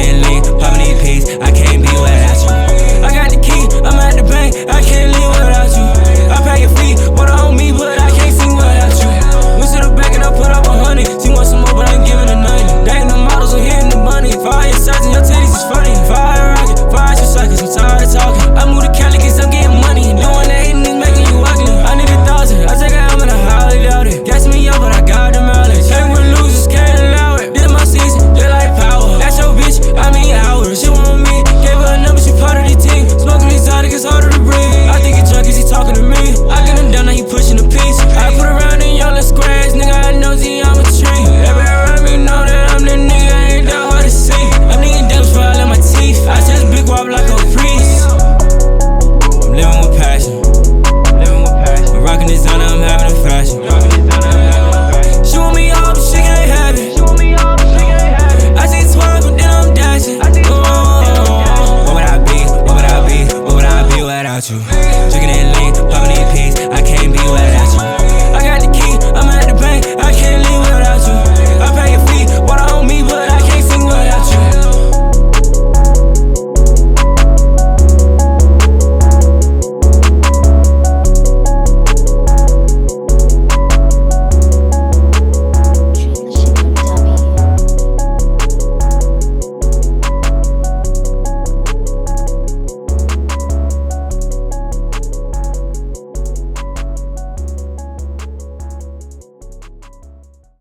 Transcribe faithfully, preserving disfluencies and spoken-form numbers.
Sipping lean, popping these peas, I can't be without you. I got the key, I'm at the bank, I can't leave without you.